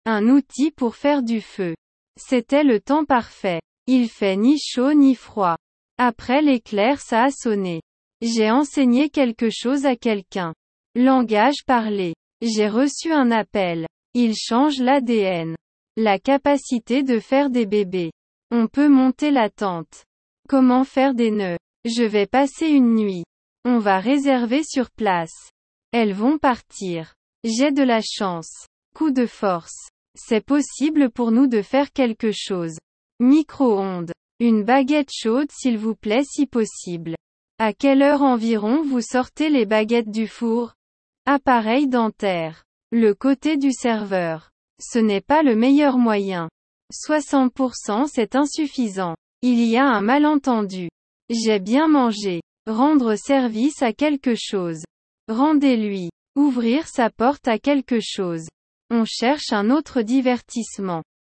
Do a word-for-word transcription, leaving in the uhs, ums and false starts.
Un outil pour faire du feu. C'était le temps parfait. Il fait ni chaud ni froid. Après l'éclair ça a sonné. J'ai enseigné quelque chose à quelqu'un. Langage parlé. J'ai reçu un appel. Il change l'A D N. La capacité de faire des bébés. On peut monter la tente. Comment faire des nœuds. Je vais passer une nuit. On va réserver sur place. Elles vont partir. J'ai de la chance. Coup de force. C'est possible pour nous de faire quelque chose. Micro-ondes. Une baguette chaude s'il vous plaît si possible. À quelle heure environ vous sortez les baguettes du four? Appareil dentaire. Le côté du serveur. Ce n'est pas le meilleur moyen. soixante pour cent c'est insuffisant. Il y a un malentendu. J'ai bien mangé. Rendre service à quelque chose. Rendez-lui. Ouvrir sa porte à quelque chose. On cherche un autre divertissement.